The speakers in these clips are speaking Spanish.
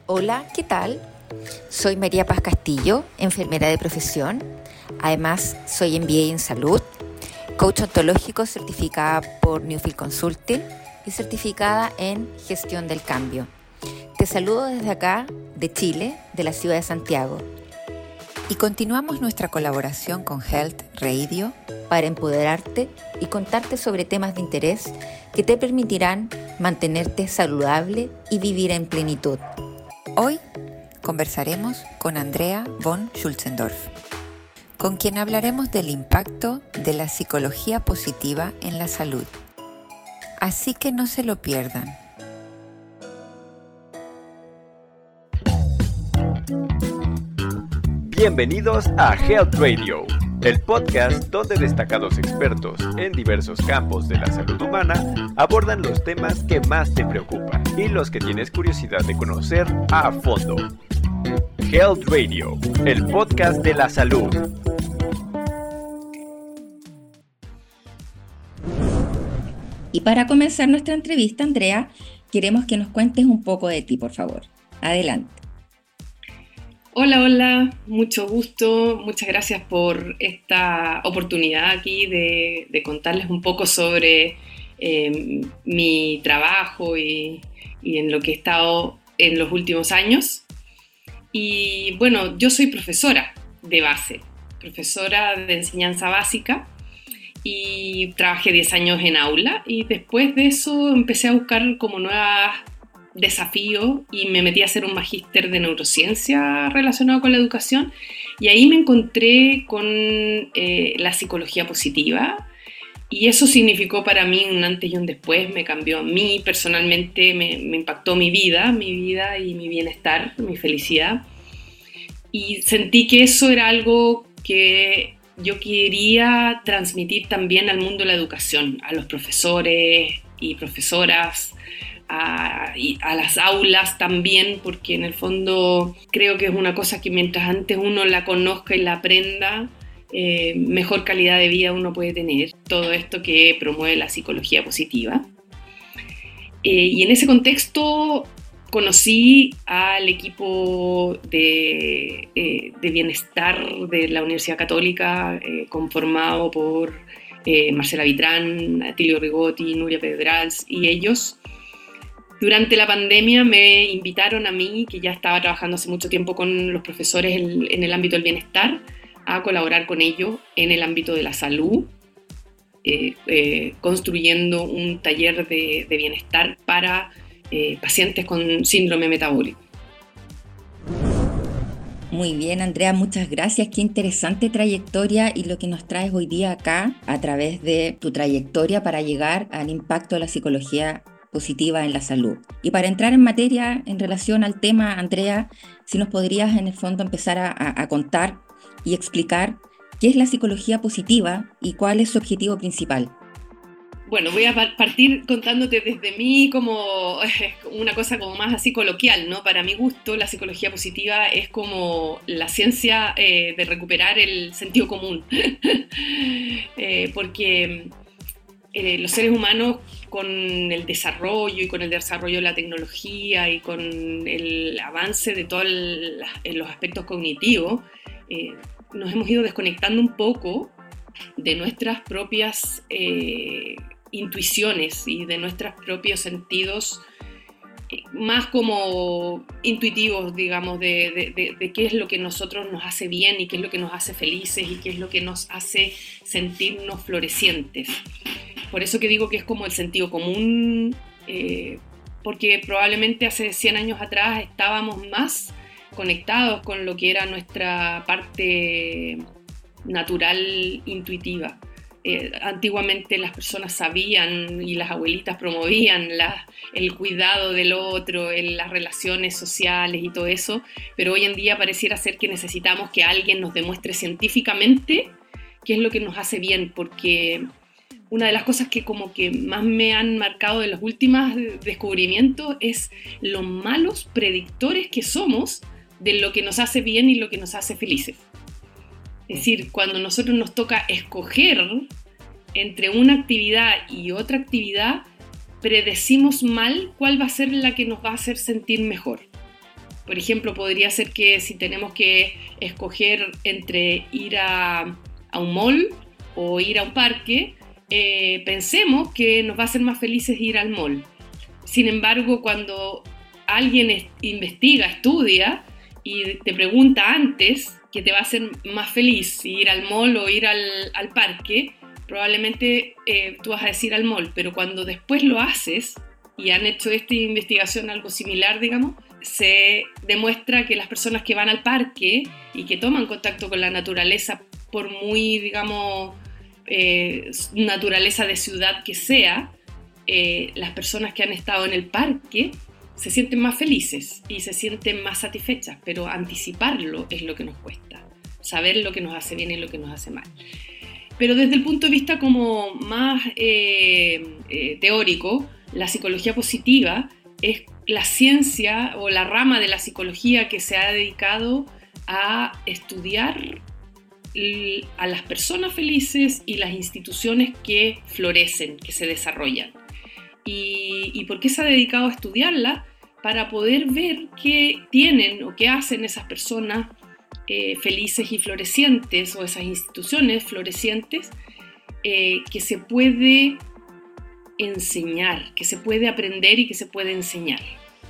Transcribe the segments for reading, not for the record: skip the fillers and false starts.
Hola, ¿qué tal? Soy María Paz Castillo, enfermera de profesión. Además, soy MBA en salud, coach ontológico certificada por Newfield Consulting y certificada en gestión del cambio. Te saludo desde acá, de Chile, de la ciudad de Santiago. Y continuamos nuestra colaboración con Health Radio para empoderarte y contarte sobre temas de interés que te permitirán mantenerte saludable y vivir en plenitud. Hoy conversaremos con Andrea von Schulzendorf, con quien hablaremos del impacto de la psicología positiva en la salud. Así que no se lo pierdan. Bienvenidos a Health Radio, el podcast donde destacados expertos en diversos campos de la salud humana abordan los temas que más te preocupan y los que tienes curiosidad de conocer a fondo. Health Radio, el podcast de la salud. Y para comenzar nuestra entrevista, Andrea, queremos que nos cuentes un poco de ti, por favor. Adelante. Hola, mucho gusto, muchas gracias por esta oportunidad aquí de contarles un poco sobre mi trabajo y en lo que he estado en los últimos años. Y bueno, yo soy profesora de base, profesora de enseñanza básica y trabajé 10 años en aula y después de eso empecé a buscar como nuevos desafíos y me metí a hacer un magíster de neurociencia relacionado con la educación y ahí me encontré con la psicología positiva y eso significó para mí un antes y un después, me cambió a mí personalmente, me impactó mi vida y mi bienestar, mi felicidad y sentí que eso era algo que yo quería transmitir también al mundo de la educación, a los profesores y profesoras, a las aulas también, porque en el fondo creo que es una cosa que mientras antes uno la conozca y la aprenda, mejor calidad de vida uno puede tener. Todo esto que promueve la psicología positiva. Y en ese contexto conocí al equipo de bienestar de la Universidad Católica, conformado por Marcela Vitrán, Atilio Rigotti, Nuria Pedrals y ellos. Durante la pandemia me invitaron a mí, que ya estaba trabajando hace mucho tiempo con los profesores en el ámbito del bienestar, a colaborar con ellos en el ámbito de la salud, construyendo un taller de bienestar para pacientes con síndrome metabólico. Muy bien, Andrea, muchas gracias. Qué interesante trayectoria y lo que nos traes hoy día acá a través de tu trayectoria para llegar al impacto de la psicología positiva en la salud. Y para entrar en materia en relación al tema, Andrea, si nos podrías en el fondo empezar a contar y explicar qué es la psicología positiva y cuál es su objetivo principal. Bueno, voy a partir contándote desde mí como una cosa como más así coloquial, ¿no? Para mi gusto, la psicología positiva es como la ciencia de recuperar el sentido común, porque los seres humanos con el desarrollo y con el desarrollo de la tecnología y con el avance de todos los aspectos cognitivos, nos hemos ido desconectando un poco de nuestras propias intuiciones y de nuestros propios sentidos más como intuitivos, digamos, de qué es lo que a nosotros nos hace bien y qué es lo que nos hace felices y qué es lo que nos hace sentirnos florecientes. Por eso que digo que es como el sentido común, porque probablemente hace 100 años atrás estábamos más conectados con lo que era nuestra parte natural, intuitiva. Antiguamente las personas sabían y las abuelitas promovían el cuidado del otro, las relaciones sociales y todo eso, pero hoy en día pareciera ser que necesitamos que alguien nos demuestre científicamente qué es lo que nos hace bien, porque una de las cosas que como que más me han marcado de los últimos descubrimientos es los malos predictores que somos de lo que nos hace bien y lo que nos hace felices. Es decir, cuando nosotros nos toca escoger entre una actividad y otra actividad, predecimos mal cuál va a ser la que nos va a hacer sentir mejor. Por ejemplo, podría ser que si tenemos que escoger entre ir a un mall o ir a un parque, pensemos que nos va a hacer más felices ir al mall. Sin embargo, cuando alguien investiga, estudia y te pregunta antes qué te va a hacer más feliz, si ir al mall o ir al parque, probablemente tú vas a decir al mall, pero cuando después lo haces, y han hecho esta investigación algo similar, digamos, se demuestra que las personas que van al parque y que toman contacto con la naturaleza, por muy, digamos, naturaleza de ciudad que sea, las personas que han estado en el parque se sienten más felices y se sienten más satisfechas, pero anticiparlo es lo que nos cuesta, saber lo que nos hace bien y lo que nos hace mal. Pero desde el punto de vista como más teórico, la psicología positiva es la ciencia o la rama de la psicología que se ha dedicado a estudiar a las personas felices y las instituciones que florecen, que se desarrollan. ¿Y por qué se ha dedicado a estudiarla? Para poder ver qué tienen o qué hacen esas personas felices y florecientes, o esas instituciones florecientes, que se puede enseñar, que se puede aprender y que se puede enseñar.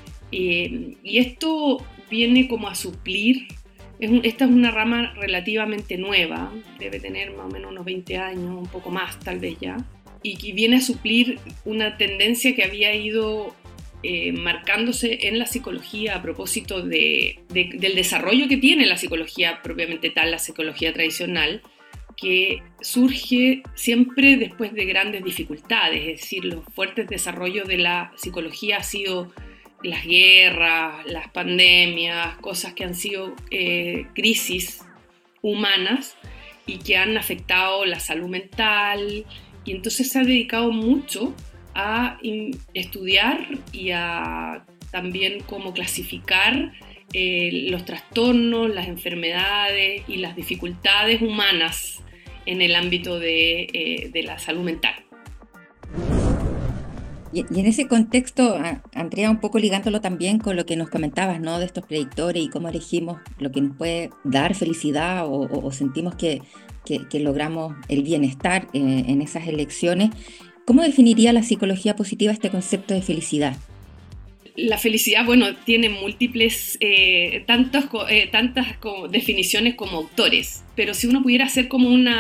Y esto viene como a suplir, esta es una rama relativamente nueva, debe tener más o menos unos 20 años, un poco más tal vez ya, y que viene a suplir una tendencia que había ido marcándose en la psicología a propósito del desarrollo que tiene la psicología propiamente tal, la psicología tradicional, que surge siempre después de grandes dificultades. Es decir, los fuertes desarrollos de la psicología han sido las guerras, las pandemias, cosas que han sido crisis humanas y que han afectado la salud mental, y entonces se ha dedicado mucho a estudiar y a también cómo clasificar los trastornos, las enfermedades y las dificultades humanas en el ámbito de la salud mental. Y en ese contexto, Andrea, un poco ligándolo también con lo que nos comentabas, ¿no? De estos predictores y cómo elegimos lo que nos puede dar felicidad o sentimos que logramos el bienestar en esas elecciones. ¿Cómo definiría la psicología positiva este concepto de felicidad? La felicidad, bueno, tiene múltiples, tantas como definiciones como autores, pero si uno pudiera hacer como un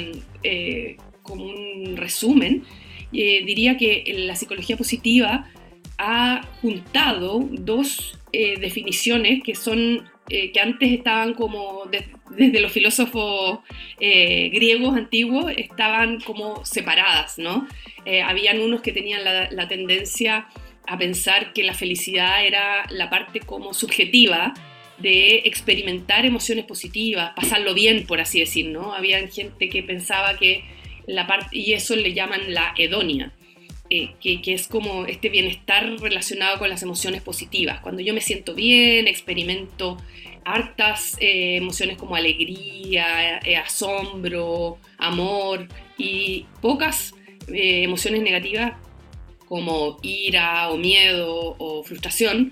resumen, diría que la psicología positiva ha juntado dos definiciones que son que antes estaban como desde los filósofos griegos antiguos estaban como separadas, ¿no? Habían unos que tenían la tendencia a pensar que la felicidad era la parte como subjetiva de experimentar emociones positivas, pasarlo bien, por así decir, ¿no? Había gente que pensaba que la parte, y eso le llaman la hedonia, que es como este bienestar relacionado con las emociones positivas. Cuando yo me siento bien, experimento hartas emociones como alegría, asombro, amor, y pocas emociones negativas como ira o miedo o frustración,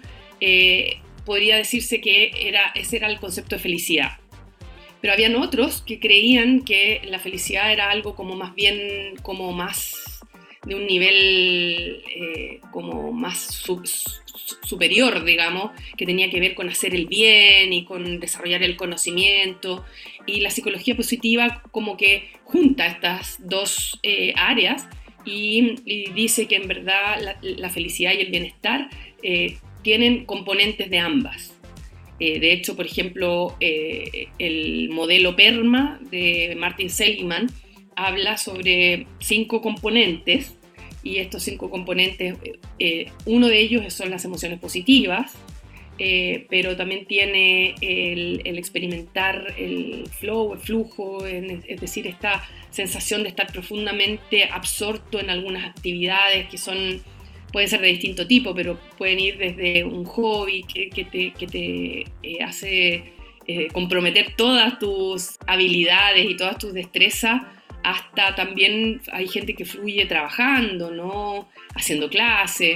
podría decirse que ese era el concepto de felicidad. Pero habían otros que creían que la felicidad era algo como más bien, como más de un nivel como más superior, digamos, que tenía que ver con hacer el bien y con desarrollar el conocimiento. Y la psicología positiva como que junta estas dos áreas y dice que en verdad la felicidad y el bienestar tienen componentes de ambas. De hecho, por ejemplo, el modelo PERMA de Martin Seligman habla sobre 5 componentes, y estos 5 componentes, uno de ellos son las emociones positivas, pero también tiene el experimentar el flow, el flujo, es decir, esta sensación de estar profundamente absorto en algunas actividades que pueden ser de distinto tipo, pero pueden ir desde un hobby que te hace comprometer todas tus habilidades y todas tus destrezas, hasta también hay gente que fluye trabajando, ¿no? Haciendo clases.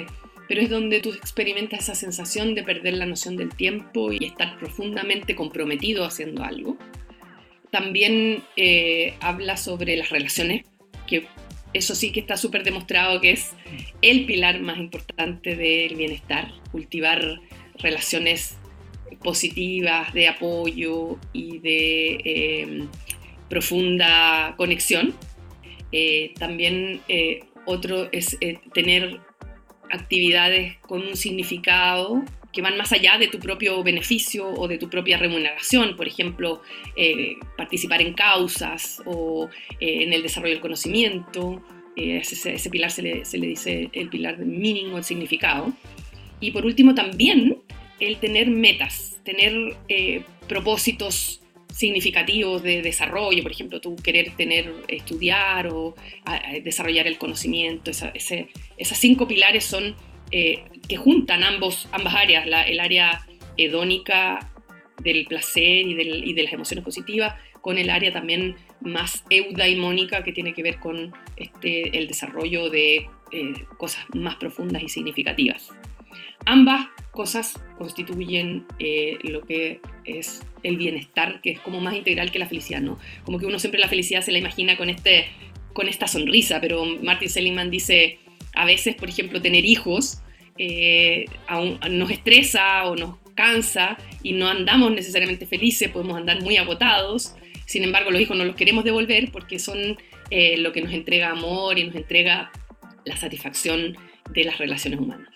pero es donde tú experimentas esa sensación de perder la noción del tiempo y estar profundamente comprometido haciendo algo. También habla sobre las relaciones, que eso sí que está súper demostrado que es el pilar más importante del bienestar, cultivar relaciones positivas, de apoyo y de profunda conexión. También otro es tener actividades con un significado que van más allá de tu propio beneficio o de tu propia remuneración, por ejemplo, participar en causas o en el desarrollo del conocimiento. Ese pilar se le dice el pilar del meaning o el significado. Y por último también el tener metas, tener propósitos significativos de desarrollo, por ejemplo, tú querer estudiar o desarrollar el conocimiento. Esas 5 pilares son que juntan ambas áreas, el área hedónica del placer y de las emociones positivas, con el área también más eudaimónica que tiene que ver con el desarrollo de cosas más profundas y significativas. Ambas cosas constituyen lo que es el bienestar, que es como más integral que la felicidad, ¿no? Como que uno siempre la felicidad se la imagina con esta sonrisa, pero Martin Seligman dice, a veces, por ejemplo, tener hijos nos estresa o nos cansa y no andamos necesariamente felices, podemos andar muy agotados. Sin embargo, los hijos no los queremos devolver porque son lo que nos entrega amor y nos entrega la satisfacción de las relaciones humanas.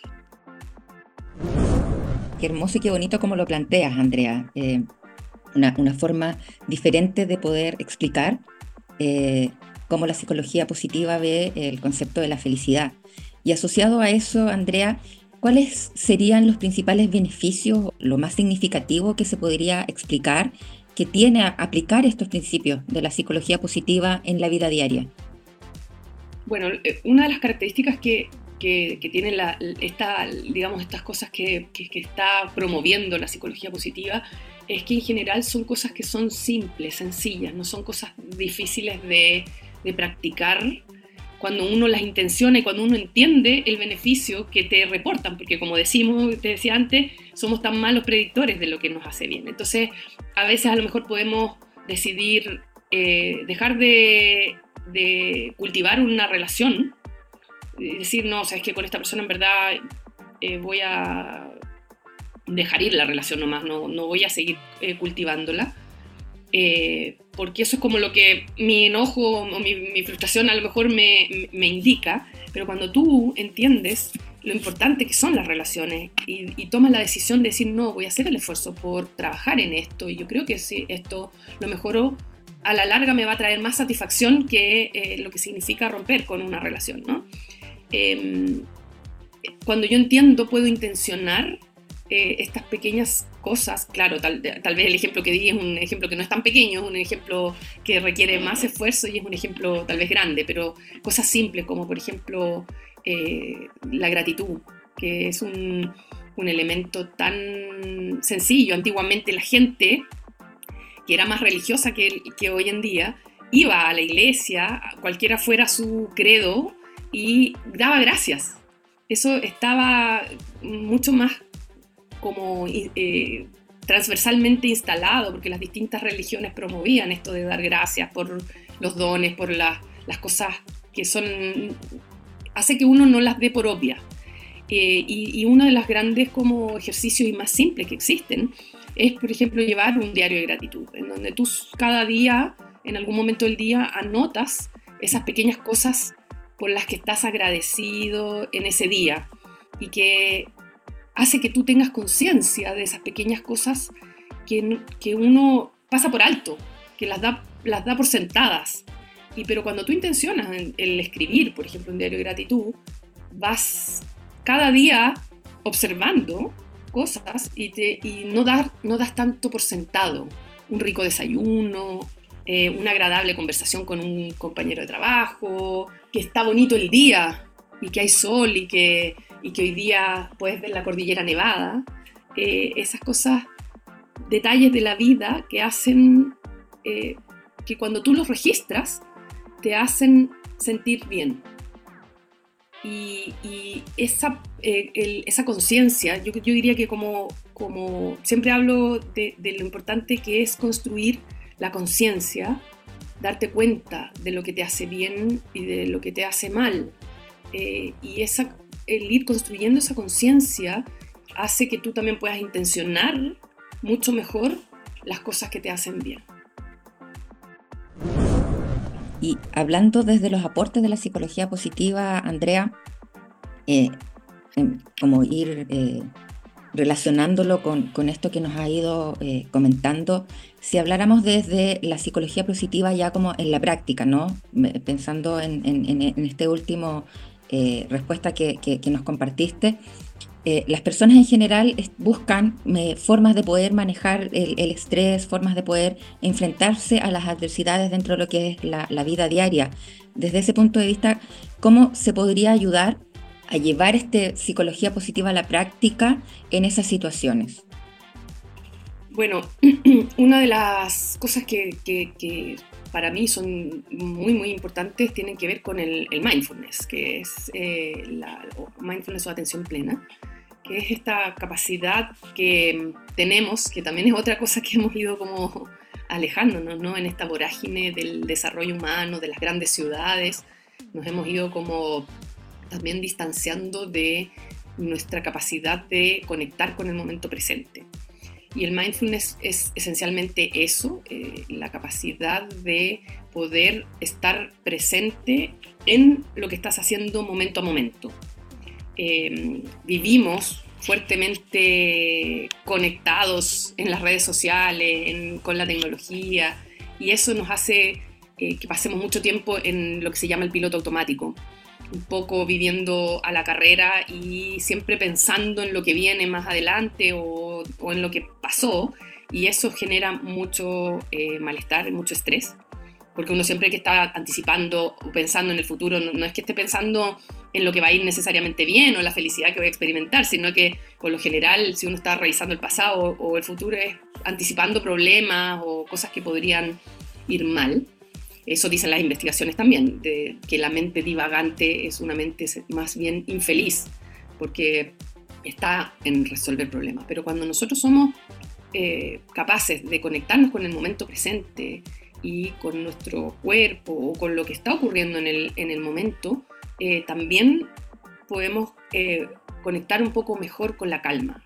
Qué hermoso y qué bonito como lo planteas, Andrea. Una forma diferente de poder explicar cómo la psicología positiva ve el concepto de la felicidad. Y asociado a eso, Andrea, ¿cuáles serían los principales beneficios, lo más significativo que se podría explicar que tiene a aplicar estos principios de la psicología positiva en la vida diaria? Bueno, una de las características que tiene estas cosas que está promoviendo la psicología positiva es que en general son cosas que son simples, sencillas, no son cosas difíciles de practicar cuando uno las intenciona y cuando uno entiende el beneficio que te reportan, porque como te decía antes, somos tan malos predictores de lo que nos hace bien. Entonces, a veces a lo mejor podemos decidir dejar de cultivar una relación, decir, no, sabes que con esta persona en verdad voy a dejar ir la relación nomás, no voy a seguir cultivándola, porque eso es como lo que mi enojo o mi frustración a lo mejor me indica, pero cuando tú entiendes lo importante que son las relaciones y tomas la decisión de decir, no, voy a hacer el esfuerzo por trabajar en esto, y yo creo que si esto lo mejoro, a la larga me va a traer más satisfacción que lo que significa romper con una relación, ¿no? Cuando yo entiendo, puedo intencionar estas pequeñas cosas. Claro, tal vez el ejemplo que di es un ejemplo que no es tan pequeño, es un ejemplo que requiere más esfuerzo y es un ejemplo tal vez grande, pero cosas simples como por ejemplo la gratitud, que es un elemento tan sencillo. Antiguamente la gente, que era más religiosa que hoy en día, iba a la iglesia, cualquiera fuera su credo, y daba gracias. Eso estaba mucho más como transversalmente instalado, porque las distintas religiones promovían esto de dar gracias por los dones, por las cosas que hace que uno no las dé por obvia. Y uno de los grandes como ejercicios y más simples que existen es, por ejemplo, llevar un diario de gratitud, en donde tú cada día, en algún momento del día, anotas esas pequeñas cosas por las que estás agradecido en ese día, y que hace que tú tengas conciencia de esas pequeñas cosas que uno pasa por alto, que las da por sentadas. Pero cuando tú intencionas el escribir, por ejemplo, un diario de gratitud, vas cada día observando cosas y no das tanto por sentado. Un rico desayuno, una agradable conversación con un compañero de trabajo, que está bonito el día y que hay sol y que hoy día puedes ver la cordillera nevada. Esas cosas, detalles de la vida que hacen que cuando tú los registras te hacen sentir bien. y esa conciencia, yo diría que como siempre hablo de lo importante que es construir la conciencia, darte cuenta de lo que te hace bien y de lo que te hace mal. Y el ir construyendo esa conciencia hace que tú también puedas intencionar mucho mejor las cosas que te hacen bien. Y hablando desde los aportes de la psicología positiva, Andrea, como ir relacionándolo con esto que nos ha ido comentando, si habláramos desde la psicología positiva ya como en la práctica, ¿no? Pensando en este último respuesta que nos compartiste, las personas en general buscan formas de poder manejar el estrés, formas de poder enfrentarse a las adversidades dentro de lo que es la vida diaria. Desde ese punto de vista, ¿cómo se podría ayudar a llevar psicología positiva a la práctica en esas situaciones? Bueno, una de las cosas que para mí son muy, muy importantes tienen que ver con el mindfulness, que es mindfulness o atención plena, que es esta capacidad que tenemos, que también es otra cosa que hemos ido como alejándonos, ¿no? En esta vorágine del desarrollo humano, de las grandes ciudades, nos hemos ido como también distanciando de nuestra capacidad de conectar con el momento presente. Y el mindfulness es esencialmente eso, la capacidad de poder estar presente en lo que estás haciendo momento a momento. Vivimos fuertemente conectados en las redes sociales, con la tecnología, y eso nos hace que pasemos mucho tiempo en lo que se llama el piloto automático, un poco viviendo a la carrera y siempre pensando en lo que viene más adelante o en lo que pasó, y eso genera mucho malestar, mucho estrés, porque uno siempre que está anticipando o pensando en el futuro, no es que esté pensando en lo que va a ir necesariamente bien o la felicidad que voy a experimentar, sino que por lo general si uno está revisando el pasado o el futuro es anticipando problemas o cosas que podrían ir mal. Eso dicen las investigaciones también, de que la mente divagante es una mente más bien infeliz, porque está en resolver problemas. Pero cuando nosotros somos capaces de conectarnos con el momento presente y con nuestro cuerpo o con lo que está ocurriendo en el momento, también podemos conectar un poco mejor con la calma,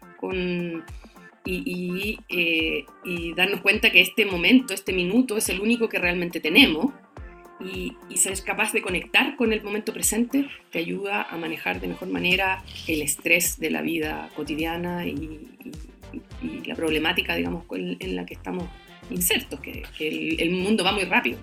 y darnos cuenta que este momento, este minuto es el único que realmente tenemos, y ser capaz de conectar con el momento presente te ayuda a manejar de mejor manera el estrés de la vida cotidiana y la problemática, digamos, en la que estamos insertos, que el mundo va muy rápido.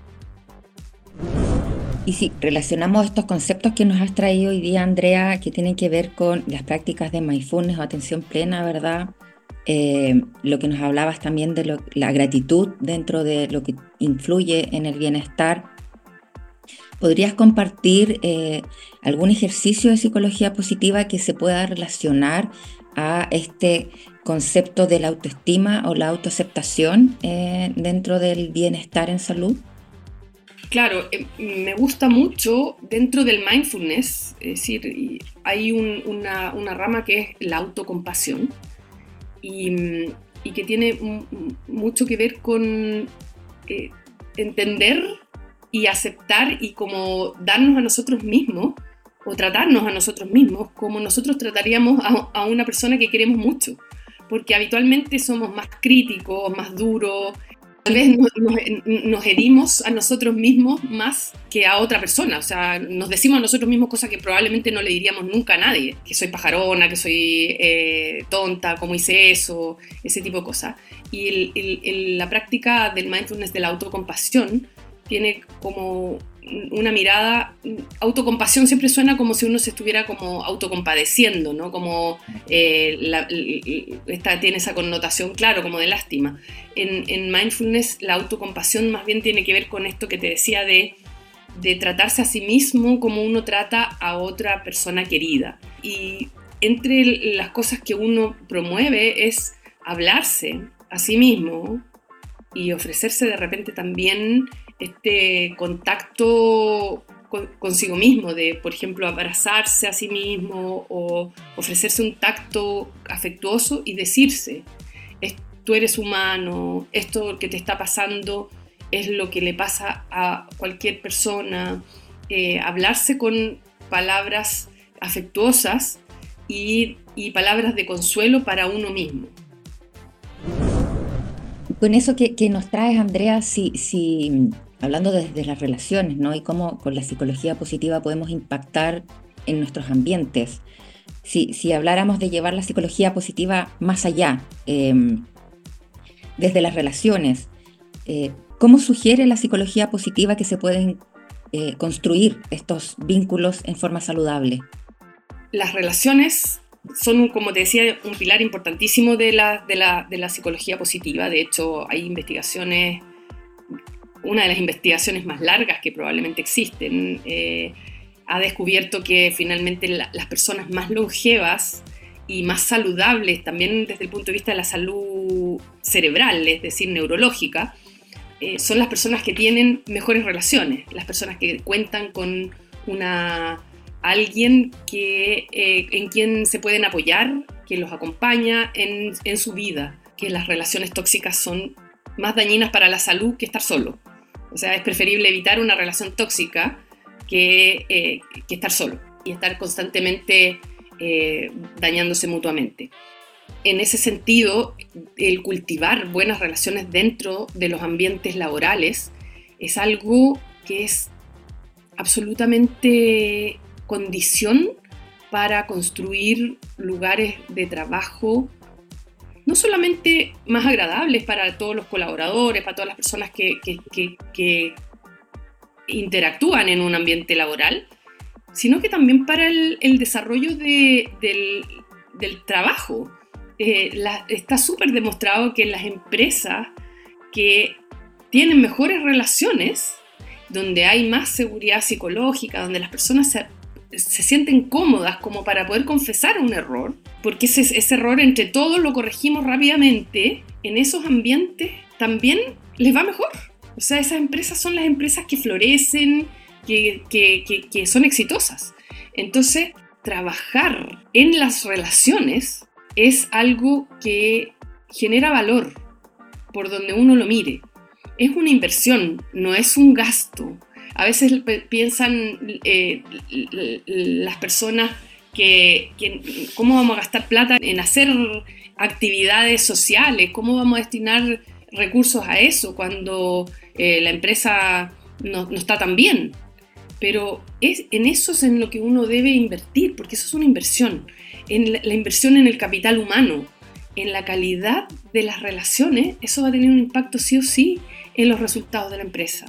Y si relacionamos estos conceptos que nos has traído hoy día, Andrea, que tienen que ver con las prácticas de mindfulness o atención plena, ¿verdad? Lo que nos hablabas también de la gratitud dentro de lo que influye en el bienestar. ¿Podrías compartir algún ejercicio de psicología positiva que se pueda relacionar a este concepto de la autoestima o la autoaceptación dentro del bienestar en salud? Claro, me gusta mucho dentro del mindfulness, es decir, hay una rama que es la autocompasión y que tiene mucho que ver con entender y aceptar y como darnos a nosotros mismos o tratarnos a nosotros mismos como nosotros trataríamos a una persona que queremos mucho, porque habitualmente somos más críticos, más duros. Tal vez nos herimos a nosotros mismos más que a otra persona, o sea, nos decimos a nosotros mismos cosas que probablemente no le diríamos nunca a nadie, que soy pajarona, que soy tonta, cómo hice eso, ese tipo de cosas. Y la práctica del mindfulness, de la autocompasión, tiene como una mirada, autocompasión siempre suena como si uno se estuviera como autocompadeciendo, ¿no? Como tiene esa connotación, claro, como de lástima. En mindfulness la autocompasión más bien tiene que ver con esto que te decía de tratarse a sí mismo como uno trata a otra persona querida. Y entre las cosas que uno promueve es hablarse a sí mismo y ofrecerse de repente también este contacto consigo mismo, de, por ejemplo, abrazarse a sí mismo o ofrecerse un tacto afectuoso y decirse, tú eres humano, esto que te está pasando es lo que le pasa a cualquier persona, hablarse con palabras afectuosas y palabras de consuelo para uno mismo. Con eso que nos traes, Andrea, hablando desde las relaciones, ¿no? Y cómo con la psicología positiva podemos impactar en nuestros ambientes. Si habláramos de llevar la psicología positiva más allá, desde las relaciones, ¿cómo sugiere la psicología positiva que se pueden construir estos vínculos en forma saludable? Las relaciones son, como te decía, un pilar importantísimo de la psicología positiva. De hecho, hay investigaciones, una de las investigaciones más largas que probablemente existen, ha descubierto que finalmente las personas más longevas y más saludables, también desde el punto de vista de la salud cerebral, es decir, neurológica, son las personas que tienen mejores relaciones, las personas que cuentan con alguien en quien se pueden apoyar, que los acompaña en su vida, que las relaciones tóxicas son más dañinas para la salud que estar solo. O sea, es preferible evitar una relación tóxica que estar solo y estar constantemente dañándose mutuamente. En ese sentido, el cultivar buenas relaciones dentro de los ambientes laborales es algo que es absolutamente condición para construir lugares de trabajo no solamente más agradables para todos los colaboradores, para todas las personas que interactúan en un ambiente laboral, sino que también para el desarrollo del trabajo. Está súper demostrado que las empresas que tienen mejores relaciones, donde hay más seguridad psicológica, donde las personas se sienten cómodas como para poder confesar un error, porque ese error entre todos lo corregimos rápidamente, en esos ambientes también les va mejor. O sea, esas empresas son las empresas que florecen, que son exitosas. Entonces, trabajar en las relaciones es algo que genera valor por donde uno lo mire. Es una inversión, no es un gasto. A veces piensan las personas que cómo vamos a gastar plata en hacer actividades sociales, cómo vamos a destinar recursos a eso cuando la empresa no está tan bien. Pero en eso es en lo que uno debe invertir, porque eso es una inversión. En la inversión en el capital humano, en la calidad de las relaciones, eso va a tener un impacto sí o sí en los resultados de la empresa.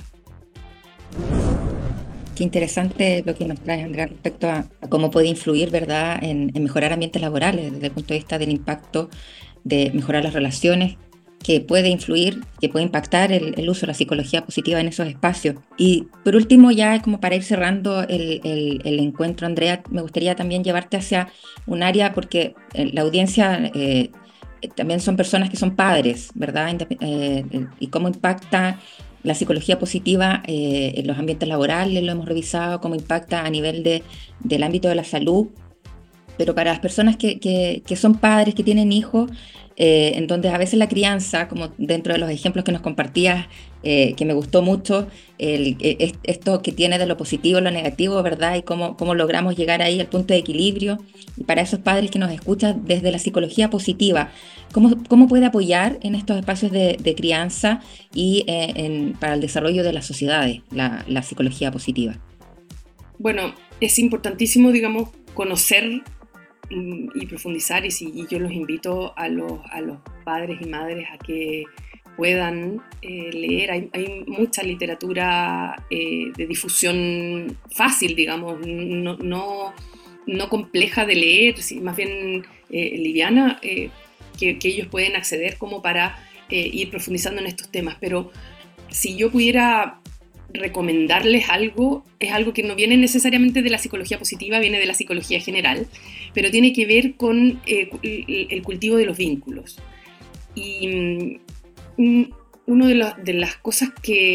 Qué interesante lo que nos traes, Andrea, respecto a cómo puede influir, ¿verdad?, en mejorar ambientes laborales, desde el punto de vista del impacto de mejorar las relaciones, que puede influir, que puede impactar el uso de la psicología positiva en esos espacios. Y por último, ya como para ir cerrando el encuentro, Andrea, me gustaría también llevarte hacia un área, porque la audiencia también son personas que son padres, ¿verdad? Y cómo impacta la psicología positiva en los ambientes laborales, lo hemos revisado, cómo impacta a nivel del ámbito de la salud, pero para las personas que son padres, que tienen hijos, en donde a veces la crianza, como dentro de los ejemplos que nos compartías, que me gustó mucho, esto que tiene de lo positivo, lo negativo, ¿verdad? Y cómo logramos llegar ahí al punto de equilibrio. Y para esos padres que nos escuchan desde la psicología positiva, ¿cómo puede apoyar en estos espacios de crianza y para el desarrollo de las sociedades la psicología positiva? Bueno, es importantísimo, digamos, conocer y profundizar, y yo los invito a los padres y madres a que puedan leer. Hay mucha literatura de difusión fácil, digamos, no compleja de leer, más bien liviana, que ellos pueden acceder como para ir profundizando en estos temas. Pero si yo pudiera recomendarles algo, es algo que no viene necesariamente de la psicología positiva, viene de la psicología general, pero tiene que ver con el cultivo de los vínculos. Y una de las cosas que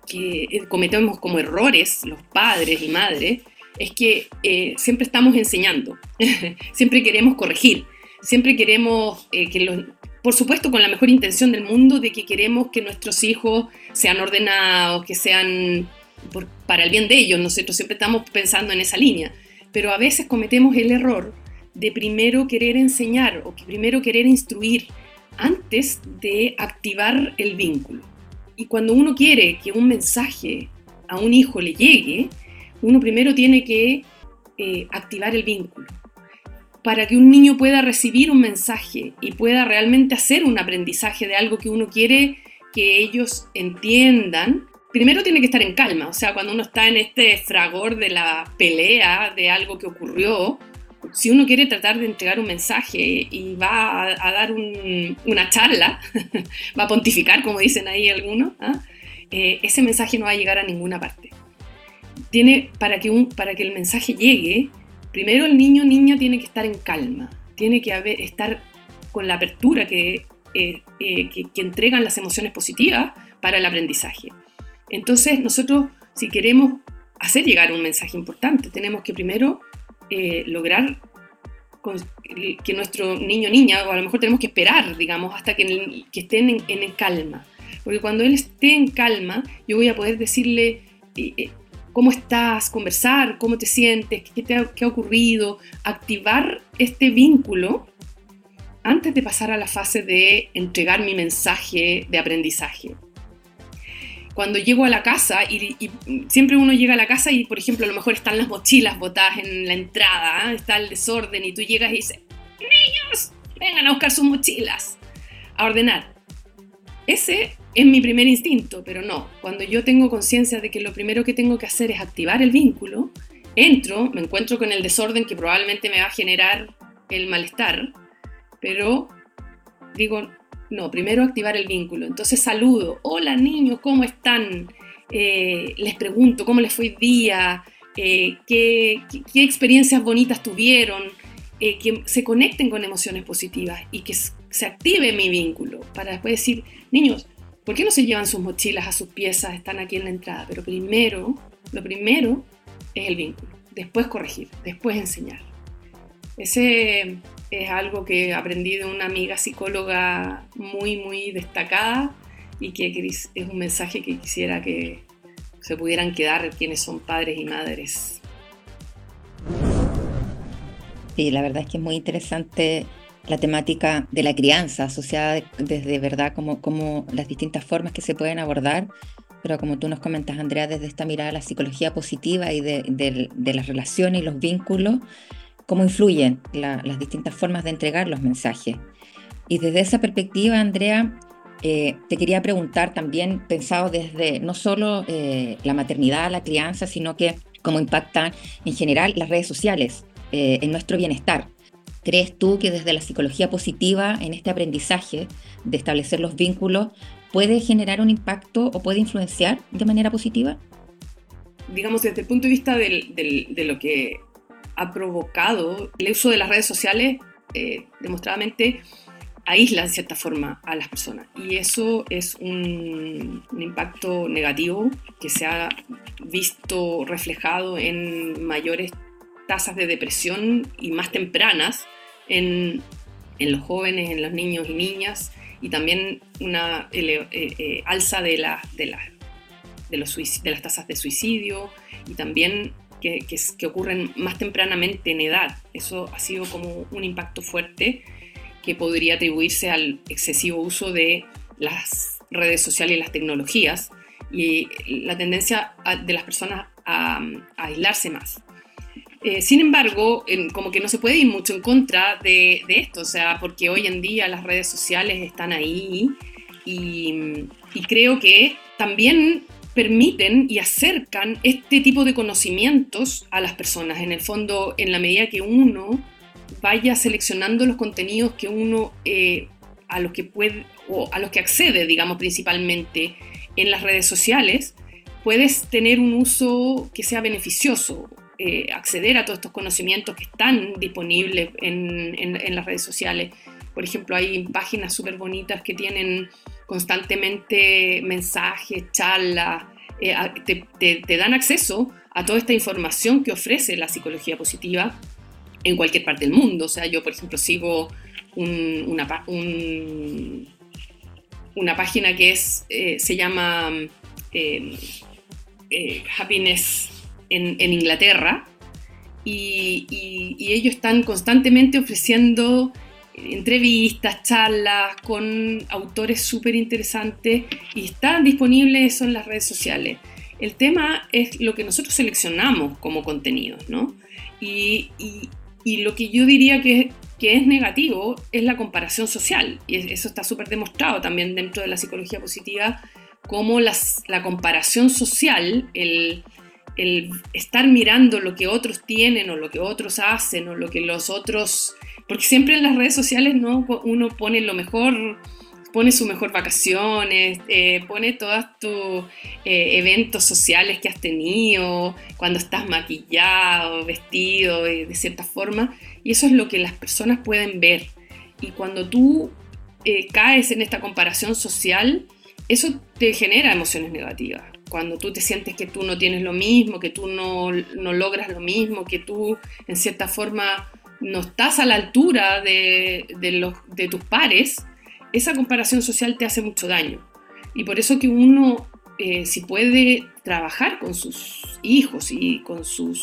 cometemos como errores los padres y madres es que siempre estamos enseñando, siempre queremos corregir, siempre queremos por supuesto con la mejor intención del mundo de que queremos que nuestros hijos sean ordenados, que sean para el bien de ellos, nosotros siempre estamos pensando en esa línea, pero a veces cometemos el error de primero querer enseñar o que primero querer instruir antes de activar el vínculo. Y cuando uno quiere que un mensaje a un hijo le llegue, uno primero tiene que activar el vínculo. Para que un niño pueda recibir un mensaje y pueda realmente hacer un aprendizaje de algo que uno quiere que ellos entiendan, primero tiene que estar en calma. O sea, cuando uno está en este fragor de la pelea de algo que ocurrió, si uno quiere tratar de entregar un mensaje y va a dar una charla, va a pontificar, como dicen ahí algunos, ese mensaje no va a llegar a ninguna parte. Para que el mensaje llegue, primero el niño o niña tiene que estar en calma, tiene que estar con la apertura que entregan las emociones positivas para el aprendizaje. Entonces nosotros, si queremos hacer llegar un mensaje importante, tenemos que primero lograr que nuestro niño o niña, o a lo mejor tenemos que esperar, digamos, hasta que estén en calma. Porque cuando él esté en calma, yo voy a poder decirle cómo estás, conversar, cómo te sientes, qué ha ocurrido, activar este vínculo antes de pasar a la fase de entregar mi mensaje de aprendizaje. Cuando llego a la casa, y siempre uno llega a la casa y, por ejemplo, a lo mejor están las mochilas botadas en la entrada, está el desorden y tú llegas y dices, niños, vengan a buscar sus mochilas, a ordenar. Ese es mi primer instinto, pero no. Cuando yo tengo conciencia de que lo primero que tengo que hacer es activar el vínculo, entro, me encuentro con el desorden que probablemente me va a generar el malestar, pero digo, no, primero activar el vínculo. Entonces saludo, hola niños, ¿cómo están? Les pregunto, ¿cómo les fue el día? ¿Qué experiencias bonitas tuvieron? Que se conecten con emociones positivas y que se active mi vínculo para después decir, niños, ¿por qué no se llevan sus mochilas a sus piezas? Están aquí en la entrada. Pero lo primero es el vínculo, después corregir, después enseñar. Ese es algo que aprendí de una amiga psicóloga muy, muy destacada y que es un mensaje que quisiera que se pudieran quedar quienes son padres y madres. Sí, la verdad es que es muy interesante la temática de la crianza asociada desde verdad como las distintas formas que se pueden abordar, pero como tú nos comentas, Andrea, desde esta mirada de la psicología positiva y de las relaciones y los vínculos, cómo influyen las distintas formas de entregar los mensajes. Y desde esa perspectiva, Andrea, te quería preguntar también, pensado desde no solo la maternidad, la crianza, sino que cómo impactan en general las redes sociales en nuestro bienestar. ¿Crees tú que desde la psicología positiva, en este aprendizaje de establecer los vínculos, puede generar un impacto o puede influenciar de manera positiva? Digamos, desde el punto de vista de lo que ha provocado el uso de las redes sociales, demostradamente aísla en cierta forma a las personas. Y eso es un impacto negativo que se ha visto reflejado en mayores tasas de depresión y más tempranas en los jóvenes, en los niños y niñas, y también una alza de las tasas de suicidio y también que ocurren más tempranamente en edad. Eso ha sido como un impacto fuerte que podría atribuirse al excesivo uso de las redes sociales y las tecnologías y la tendencia de las personas a aislarse más. Sin embargo, como que no se puede ir mucho en contra de esto, o sea, porque hoy en día las redes sociales están ahí y creo que también permiten y acercan este tipo de conocimientos a las personas. En el fondo, en la medida que uno vaya seleccionando los contenidos que uno a los que puede o a los que accede, digamos, principalmente en las redes sociales, puedes tener un uso que sea beneficioso. Acceder a todos estos conocimientos que están disponibles en las redes sociales. Por ejemplo, hay páginas súper bonitas que tienen constantemente mensajes, charlas, te dan acceso a toda esta información que ofrece la psicología positiva en cualquier parte del mundo. O sea, yo, por ejemplo, sigo una página que se llama Happiness en Inglaterra, y ellos están constantemente ofreciendo entrevistas, charlas con autores súper interesantes, y están disponibles eso en las redes sociales. El tema es lo que nosotros seleccionamos como contenidos, ¿no? Y lo que yo diría que es negativo es la comparación social, y eso está súper demostrado también dentro de la psicología positiva, como la comparación social, el estar mirando lo que otros tienen o lo que otros hacen o lo que los otros... Porque siempre en las redes sociales, ¿no?, uno pone lo mejor, pone sus mejor vacaciones, pone todos tus eventos sociales que has tenido, cuando estás maquillado, vestido de cierta forma, y eso es lo que las personas pueden ver. Y cuando tú caes en esta comparación social, eso te genera emociones negativas. Cuando tú te sientes que tú no tienes lo mismo, que tú no logras lo mismo, que tú en cierta forma no estás a la altura de tus pares, esa comparación social te hace mucho daño. Y por eso que uno, si puede trabajar con sus hijos y con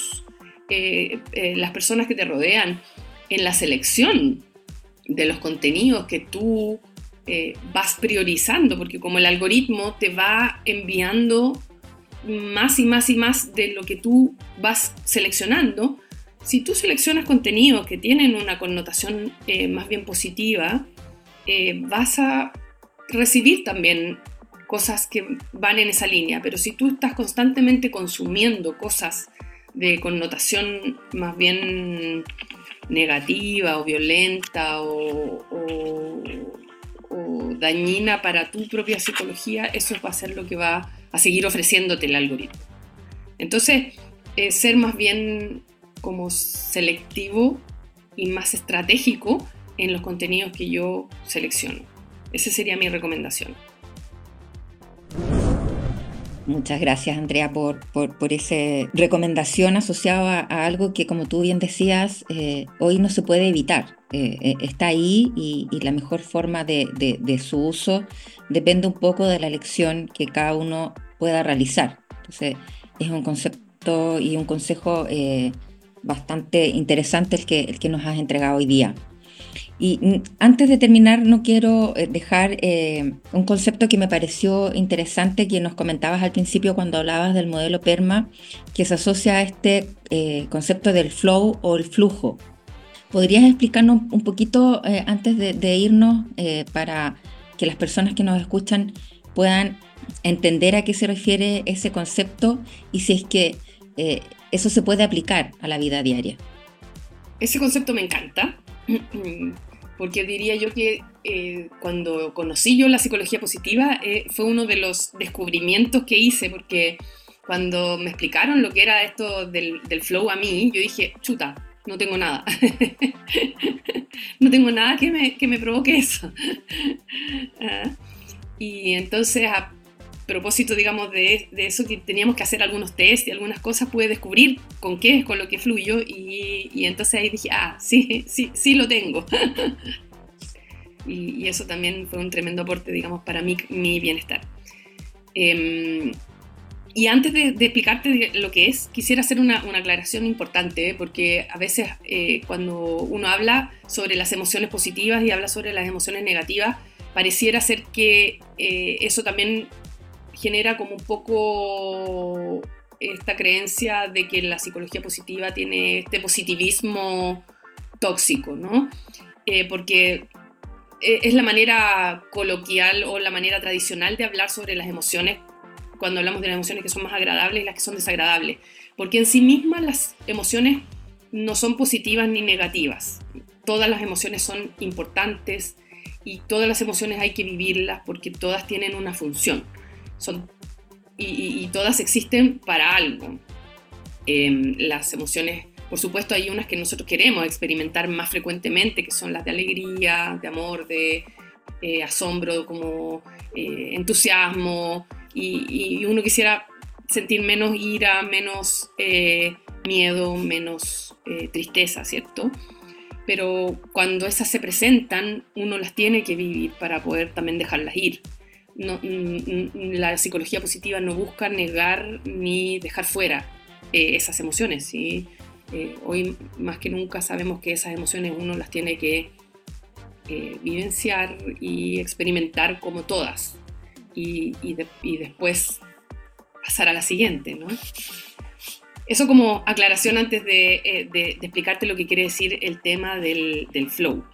las personas que te rodean en la selección de los contenidos que tú vas priorizando, porque como el algoritmo te va enviando más y más y más de lo que tú vas seleccionando, si tú seleccionas contenidos que tienen una connotación más bien positiva, vas a recibir también cosas que van en esa línea. Pero si tú estás constantemente consumiendo cosas de connotación más bien negativa o violenta o dañina para tu propia psicología, eso va a ser lo que va a seguir ofreciéndote el algoritmo. Entonces, ser más bien como selectivo y más estratégico en los contenidos que yo selecciono. Esa sería mi recomendación. Muchas gracias, Andrea, por esa recomendación asociada a algo que, como tú bien decías, hoy no se puede evitar. Está ahí, y la mejor forma de su uso depende un poco de la elección que cada uno pueda realizar. Entonces, es un concepto y un consejo bastante interesante el que nos has entregado hoy día. Y antes de terminar, no quiero dejar un concepto que me pareció interesante, que nos comentabas al principio cuando hablabas del modelo PERMA, que se asocia a este concepto del flow o el flujo. ¿Podrías explicarnos un poquito antes de irnos, para que las personas que nos escuchan puedan entender a qué se refiere ese concepto y si es que eso se puede aplicar a la vida diaria? Ese concepto me encanta, porque diría yo que cuando conocí yo la psicología positiva fue uno de los descubrimientos que hice, porque cuando me explicaron lo que era esto del flow a mí, yo dije, chuta, no tengo nada. No tengo nada que me provoque eso. Y entonces, a propósito, digamos, de eso, que teníamos que hacer algunos test y algunas cosas, pude descubrir con lo que fluyo, y entonces ahí dije, sí lo tengo. Y eso también fue un tremendo aporte, digamos, para mi bienestar. Y antes de explicarte lo que es, quisiera hacer una aclaración importante, porque a veces cuando uno habla sobre las emociones positivas y habla sobre las emociones negativas, pareciera ser que eso también genera como un poco esta creencia de que la psicología positiva tiene este positivismo tóxico, ¿no? Porque es la manera coloquial o la manera tradicional de hablar sobre las emociones, cuando hablamos de las emociones que son más agradables y las que son desagradables, porque en sí mismas las emociones no son positivas ni negativas. Todas las emociones son importantes y todas las emociones hay que vivirlas porque todas tienen una función. Y todas existen para algo. Las emociones, por supuesto, hay unas que nosotros queremos experimentar más frecuentemente, que son las de alegría, de amor, de asombro, como entusiasmo, y uno quisiera sentir menos ira, menos miedo, menos tristeza, ¿cierto? Pero cuando esas se presentan, uno las tiene que vivir para poder también dejarlas ir. No, la psicología positiva no busca negar ni dejar fuera esas emociones, ¿sí? Hoy más que nunca sabemos que esas emociones uno las tiene que vivenciar y experimentar como todas y después pasar a la siguiente, ¿no? Eso como aclaración antes de explicarte lo que quiere decir el tema del flow.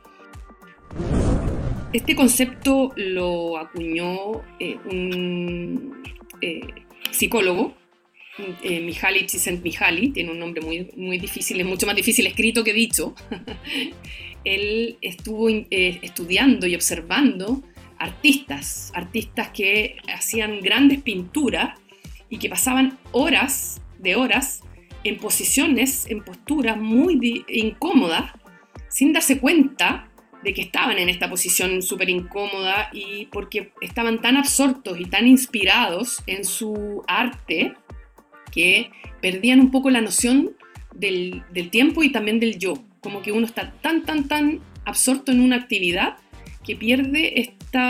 Este concepto lo acuñó un psicólogo, Mihaly Csikszentmihalyi, tiene un nombre muy, muy difícil, es mucho más difícil escrito que dicho. Él estuvo estudiando y observando artistas que hacían grandes pinturas y que pasaban horas en posiciones, en posturas muy incómodas, sin darse cuenta de que estaban en esta posición súper incómoda, y porque estaban tan absortos y tan inspirados en su arte que perdían un poco la noción del tiempo y también del yo. Como que uno está tan absorto en una actividad que pierde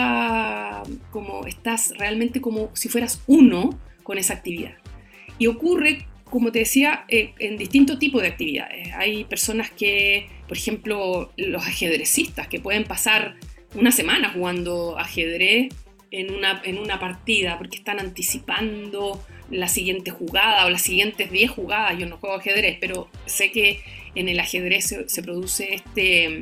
estás realmente como si fueras uno con esa actividad. Y ocurre, como te decía, en distintos tipos de actividades. Hay personas que, por ejemplo, los ajedrecistas, que pueden pasar una semana jugando ajedrez en una partida porque están anticipando la siguiente jugada o las siguientes 10 jugadas. Yo no juego ajedrez, pero sé que en el ajedrez se produce de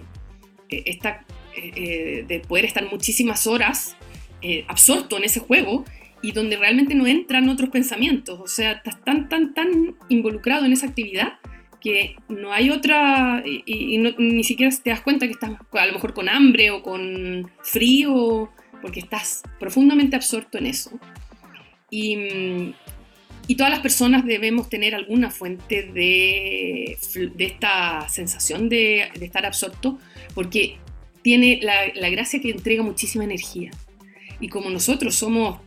poder estar muchísimas horas absorto en ese juego, y donde realmente no entran otros pensamientos. O sea, estás tan involucrado en esa actividad que no hay otra, ni siquiera te das cuenta que estás a lo mejor con hambre o con frío, porque estás profundamente absorto en eso. Y todas las personas debemos tener alguna fuente de esta sensación de estar absorto, porque tiene la gracia que entrega muchísima energía. Y como nosotros somos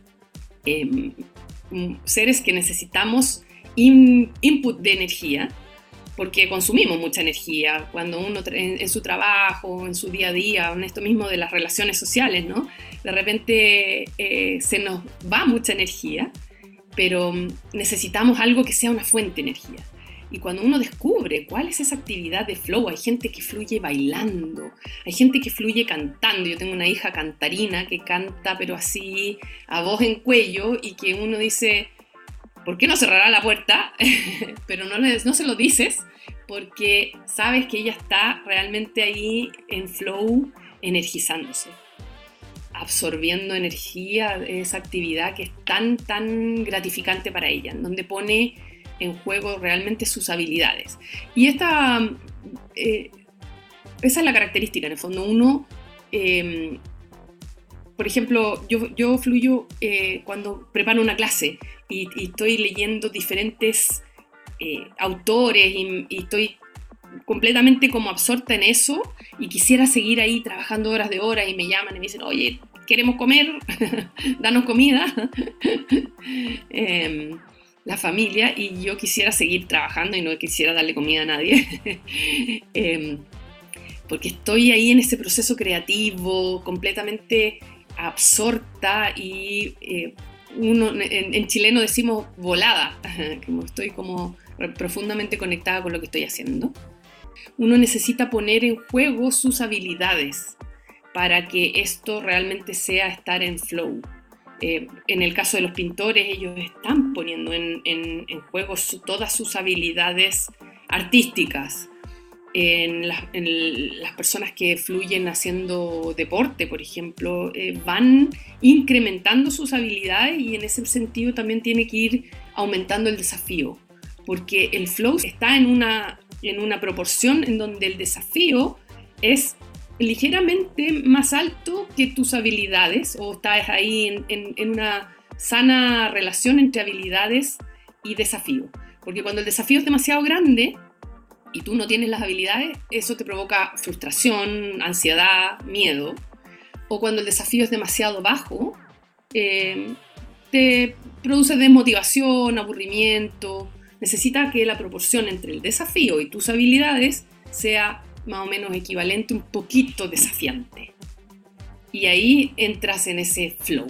seres que necesitamos input de energía, porque consumimos mucha energía cuando uno en su trabajo, en su día a día, en esto mismo de las relaciones sociales, ¿no? De repente se nos va mucha energía, pero necesitamos algo que sea una fuente de energía. Y cuando uno descubre cuál es esa actividad de flow, hay gente que fluye bailando, hay gente que fluye cantando. Yo tengo una hija cantarina que canta, pero así, a voz en cuello, y que uno dice, ¿por qué no cerrará la puerta? Pero no se lo dices, porque sabes que ella está realmente ahí en flow, energizándose, absorbiendo energía de esa actividad que es tan gratificante para ella, en donde pone en juego realmente sus habilidades. Y esa es la característica, en el fondo. Uno, por ejemplo, yo fluyo cuando preparo una clase y estoy leyendo diferentes autores y estoy completamente como absorta en eso, y quisiera seguir ahí trabajando horas de horas, y me llaman y me dicen, oye, queremos comer, danos comida. La familia, y yo quisiera seguir trabajando y no quisiera darle comida a nadie. Porque estoy ahí en ese proceso creativo, completamente absorta, y uno, en chileno decimos volada, como estoy como profundamente conectada con lo que estoy haciendo. Uno necesita poner en juego sus habilidades para que esto realmente sea estar en flow. En el caso de los pintores, ellos están poniendo en juego todas sus habilidades artísticas. En las personas que fluyen haciendo deporte, por ejemplo, van incrementando sus habilidades, y en ese sentido también tiene que ir aumentando el desafío, porque el flow está en una proporción en donde el desafío es ligeramente más alto que tus habilidades, o estás ahí en una sana relación entre habilidades y desafío. Porque cuando el desafío es demasiado grande y tú no tienes las habilidades, eso te provoca frustración, ansiedad, miedo. O cuando el desafío es demasiado bajo, te produce desmotivación, aburrimiento. Necesita que la proporción entre el desafío y tus habilidades sea más o menos equivalente, un poquito desafiante. Y ahí entras en ese flow.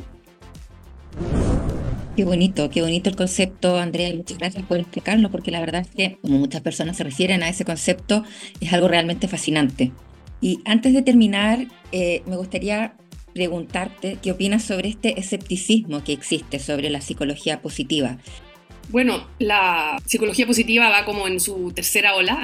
Qué bonito el concepto, Andrea, y muchas gracias por explicarlo, porque la verdad es que, como muchas personas se refieren a ese concepto, es algo realmente fascinante. Y antes de terminar, me gustaría preguntarte qué opinas sobre este escepticismo que existe sobre la psicología positiva. Bueno, la psicología positiva va como en su tercera ola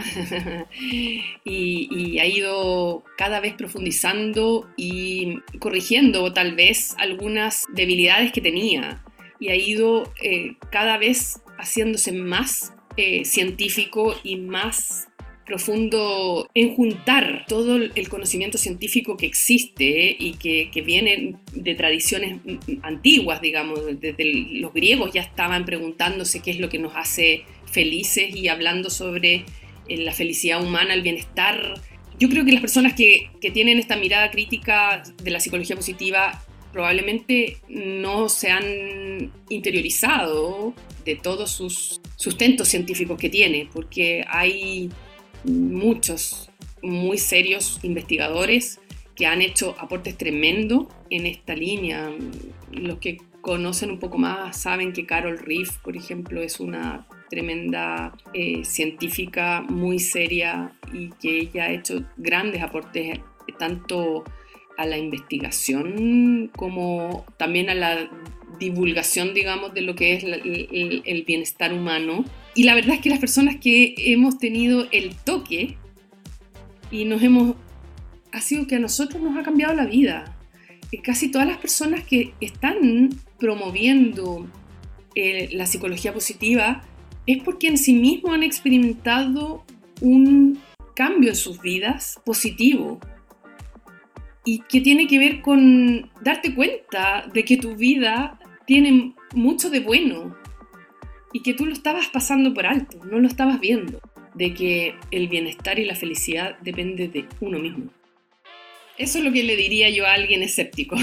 y ha ido cada vez profundizando y corrigiendo tal vez algunas debilidades que tenía, y ha ido cada vez haciéndose más científico y más profundo en juntar todo el conocimiento científico que existe y que viene de tradiciones antiguas, digamos. Desde los griegos ya estaban preguntándose qué es lo que nos hace felices y hablando sobre la felicidad humana, el bienestar. Yo creo que las personas que tienen esta mirada crítica de la psicología positiva probablemente no se han interiorizado de todos sus sustentos científicos que tiene, porque hay muchos muy serios investigadores que han hecho aportes tremendos en esta línea. Los que conocen un poco más saben que Carol Reef, por ejemplo, es una tremenda científica muy seria y que ella ha hecho grandes aportes tanto a la investigación como también a la divulgación, digamos, de lo que es el bienestar humano. Y la verdad es que las personas que hemos tenido el toque y ha sido que a nosotros nos ha cambiado la vida. Casi todas las personas que están promoviendo la psicología positiva es porque en sí mismos han experimentado un cambio en sus vidas positivo y que tiene que ver con darte cuenta de que tu vida tiene mucho de bueno y que tú lo estabas pasando por alto, no lo estabas viendo, de que el bienestar y la felicidad depende de uno mismo. Eso es lo que le diría yo a alguien escéptico.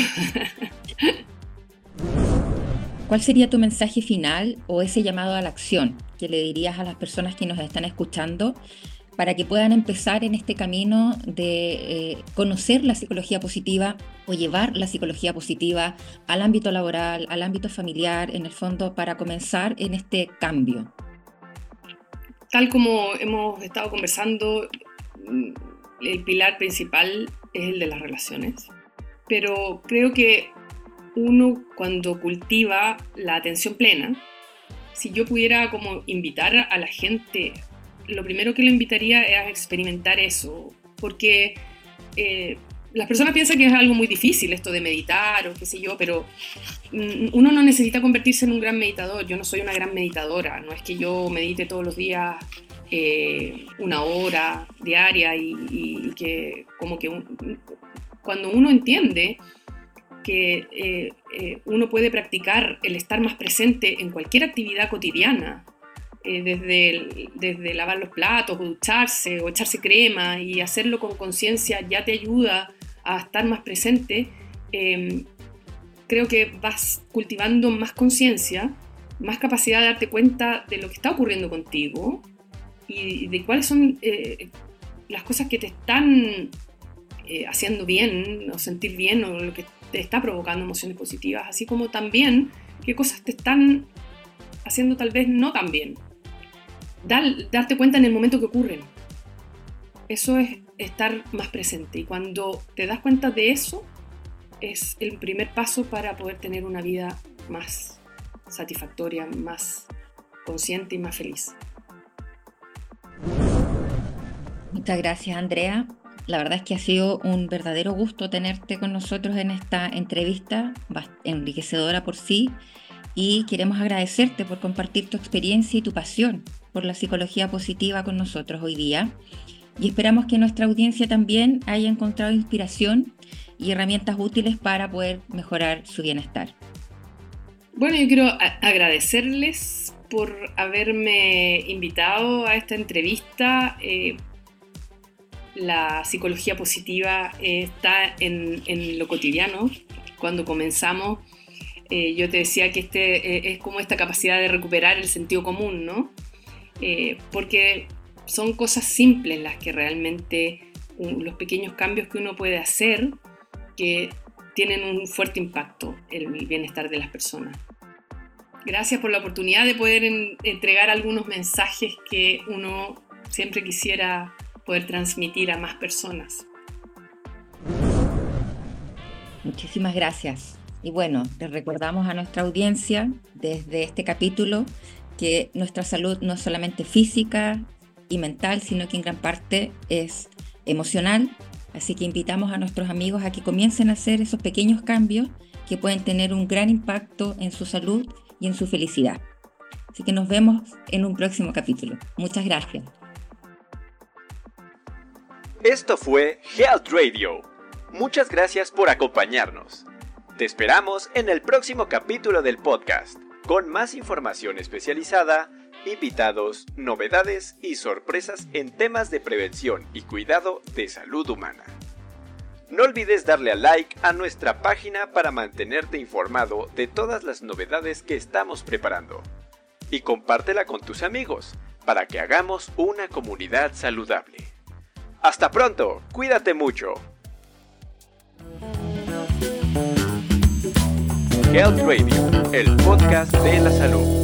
¿Cuál sería tu mensaje final o ese llamado a la acción que le dirías a las personas que nos están escuchando para que puedan empezar en este camino de conocer la psicología positiva o llevar la psicología positiva al ámbito laboral, al ámbito familiar, en el fondo, para comenzar en este cambio? Tal como hemos estado conversando, el pilar principal es el de las relaciones, pero creo que uno, cuando cultiva la atención plena, si yo pudiera como invitar a la gente, lo primero que le invitaría es a experimentar eso, porque las personas piensan que es algo muy difícil esto de meditar o qué sé yo, pero uno no necesita convertirse en un gran meditador. Yo no soy una gran meditadora, no es que yo medite todos los días 1 hora diaria y que como que cuando uno entiende que uno puede practicar el estar más presente en cualquier actividad cotidiana, desde lavar los platos o ducharse o echarse crema, y hacerlo con conciencia ya te ayuda a estar más presente. Creo que vas cultivando más conciencia, más capacidad de darte cuenta de lo que está ocurriendo contigo y de cuáles son las cosas que te están haciendo bien o sentir bien, o lo que te está provocando emociones positivas, así como también qué cosas te están haciendo tal vez no tan bien. Darte cuenta en el momento que ocurren. Eso es estar más presente, y cuando te das cuenta de eso es el primer paso para poder tener una vida más satisfactoria, más consciente y más feliz. Muchas gracias, Andrea. La verdad es que ha sido un verdadero gusto tenerte con nosotros en esta entrevista, enriquecedora por sí, y queremos agradecerte por compartir tu experiencia y tu pasión por la psicología positiva con nosotros hoy día, y esperamos que nuestra audiencia también haya encontrado inspiración y herramientas útiles para poder mejorar su bienestar. Bueno, yo quiero agradecerles por haberme invitado a esta entrevista. La psicología positiva está en lo cotidiano. Cuando comenzamos yo te decía que es como esta capacidad de recuperar el sentido común, ¿no? Porque son cosas simples las que realmente, los pequeños cambios que uno puede hacer, que tienen un fuerte impacto en el bienestar de las personas. Gracias por la oportunidad de poder entregar algunos mensajes que uno siempre quisiera poder transmitir a más personas. Muchísimas gracias. Y bueno, les recordamos a nuestra audiencia desde este capítulo que nuestra salud no es solamente física y mental, sino que en gran parte es emocional. Así que invitamos a nuestros amigos a que comiencen a hacer esos pequeños cambios que pueden tener un gran impacto en su salud y en su felicidad. Así que nos vemos en un próximo capítulo. Muchas gracias. Esto fue Health Radio. Muchas gracias por acompañarnos. Te esperamos en el próximo capítulo del podcast, con más información especializada, invitados, novedades y sorpresas en temas de prevención y cuidado de salud humana. No olvides darle a like a nuestra página para mantenerte informado de todas las novedades que estamos preparando. Y compártela con tus amigos para que hagamos una comunidad saludable. ¡Hasta pronto! ¡Cuídate mucho! Health Radio, el podcast de la salud.